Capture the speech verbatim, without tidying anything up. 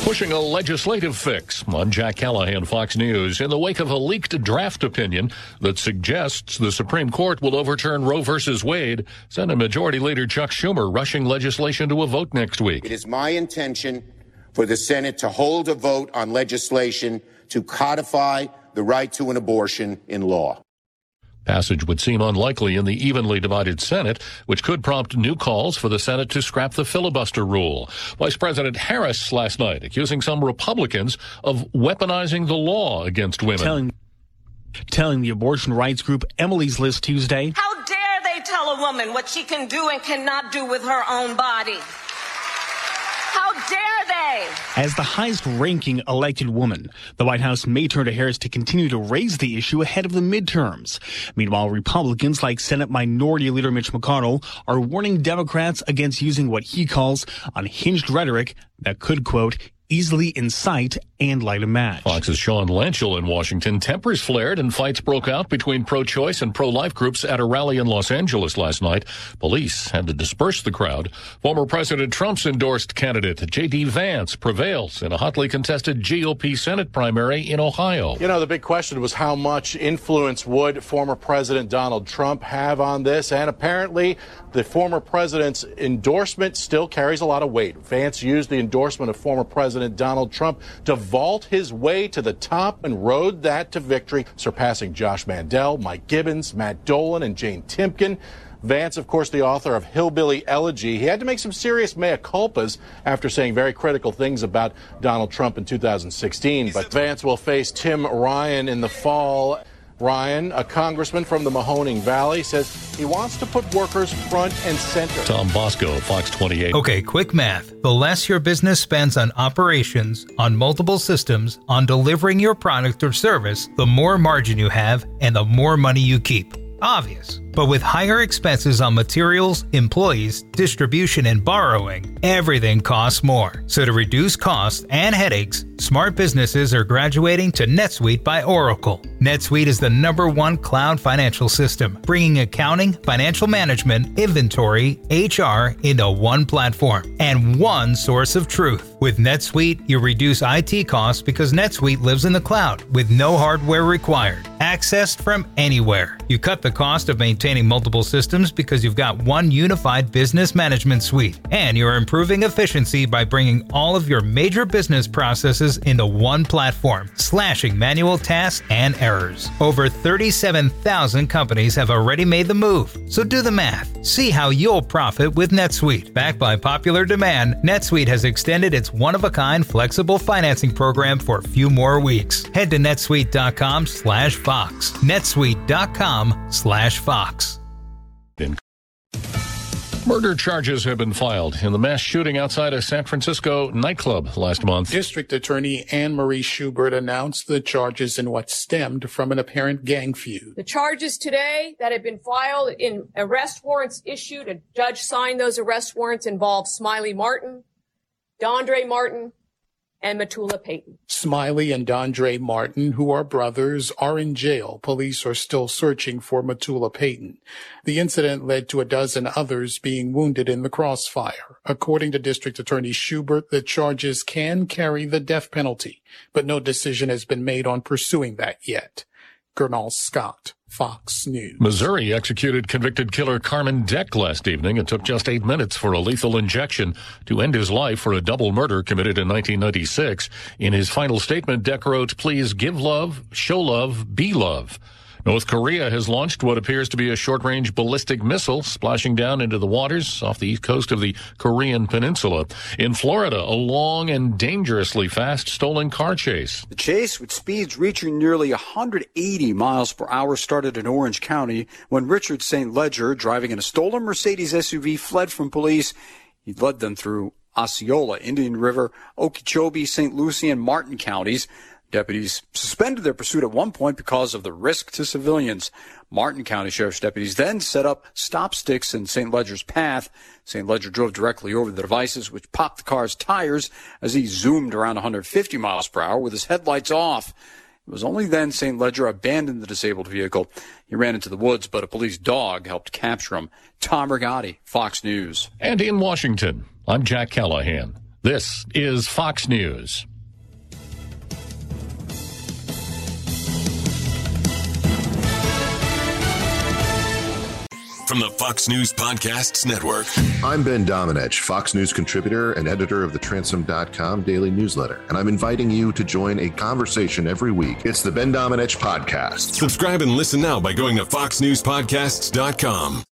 Pushing a legislative fix. I'm Jack Callahan, Fox News. In the wake of a leaked draft opinion that suggests the Supreme Court will overturn Roe versus Wade, Senate Majority Leader Chuck Schumer rushing legislation to a vote next week. It is my intention for the Senate to hold a vote on legislation to codify the right to an abortion in law. Passage would seem unlikely in the evenly divided Senate, which could prompt new calls for the Senate to scrap the filibuster rule. Vice President Harris last night accusing some Republicans of weaponizing the law against women. Telling, telling the abortion rights group Emily's List Tuesday, how dare they tell a woman what she can do and cannot do with her own body? How dare they? As the highest-ranking elected woman, the White House may turn to Harris to continue to raise the issue ahead of the midterms. Meanwhile, Republicans like Senate Minority Leader Mitch McConnell are warning Democrats against using what he calls unhinged rhetoric that could, quote, easily incite and light a match. Fox's Sean Lanchel in Washington. Tempers flared and fights broke out between pro-choice and pro-life groups at a rally in Los Angeles last night. Police had to disperse the crowd. Former President Trump's endorsed candidate J D Vance prevails in a hotly contested G O P Senate primary in Ohio. You know, the big question was how much influence would former President Donald Trump have on this? And apparently the former president's endorsement still carries a lot of weight. Vance used the endorsement of former President Donald Trump to vault his way to the top and rode that to victory, surpassing Josh Mandel, Mike Gibbons, Matt Dolan, and Jane Timken. Vance, of course, the author of Hillbilly Elegy. He had to make some serious mea culpas after saying very critical things about Donald Trump in two thousand sixteen. But Vance will face Tim Ryan in the fall. Ryan, a congressman from the Mahoning Valley, says he wants to put workers front and center. Tom Bosco, Fox twenty-eight. Okay, quick math. The less your business spends on operations, on multiple systems, on delivering your product or service, the more margin you have and the more money you keep. Obvious. But with higher expenses on materials, employees, distribution, and borrowing, everything costs more. So to reduce costs and headaches, smart businesses are graduating to NetSuite by Oracle. NetSuite is the number one cloud financial system, bringing accounting, financial management, inventory, H R into one platform and one source of truth. With NetSuite, you reduce I T costs because NetSuite lives in the cloud with no hardware required, accessed from anywhere. You cut the cost of maintaining multiple systems because you've got one unified business management suite, and you're improving efficiency by bringing all of your major business processes into one platform, slashing manual tasks and errors. Over thirty-seven thousand companies have already made the move, so do the math. See how you'll profit with NetSuite. Backed by popular demand, NetSuite has extended its one-of-a-kind flexible financing program for a few more weeks. Head to netsuite.com slash Fox. netsuite.com slash Fox. Murder charges have been filed in the mass shooting outside a San Francisco nightclub last month. District Attorney Anne Marie Schubert announced the charges in what stemmed from an apparent gang feud. The charges today that have been filed in arrest warrants issued, a judge signed those arrest warrants, involve Smiley Martin, Dondre Martin, and Matula Payton. Smiley and Dondre Martin, who are brothers, are in jail. Police are still searching for Matula Payton. The incident led to a dozen others being wounded in the crossfire. According to District Attorney Schubert, the charges can carry the death penalty, but no decision has been made on pursuing that yet. Gernal Scott, Fox News. Missouri executed convicted killer Carmen Deck last evening. It took just eight minutes for a lethal injection to end his life for a double murder committed in nineteen ninety-six. In his final statement, Deck wrote, "Please give love, show love, be love." North Korea has launched what appears to be a short-range ballistic missile splashing down into the waters off the east coast of the Korean peninsula. In Florida, a long and dangerously fast stolen car chase. The chase, with speeds reaching nearly one hundred eighty miles per hour, started in Orange County when Richard Saint Ledger, driving in a stolen Mercedes S U V, fled from police. He led them through Osceola, Indian River, Okeechobee, Saint Lucie, and Martin counties. Deputies suspended their pursuit at one point because of the risk to civilians. Martin County Sheriff's deputies then set up stop sticks in Saint Ledger's path. Saint Ledger drove directly over the devices, which popped the car's tires as he zoomed around one hundred fifty miles per hour with his headlights off. It was only then Saint Ledger abandoned the disabled vehicle. He ran into the woods, but a police dog helped capture him. Tom Rigotti, Fox News. And in Washington, I'm Jack Callahan. This is Fox News. From the Fox News Podcasts Network. I'm Ben Domenech, Fox News contributor and editor of the Transom dot com daily newsletter, and I'm inviting you to join a conversation every week. It's the Ben Domenech Podcast. Subscribe and listen now by going to fox news podcasts dot com.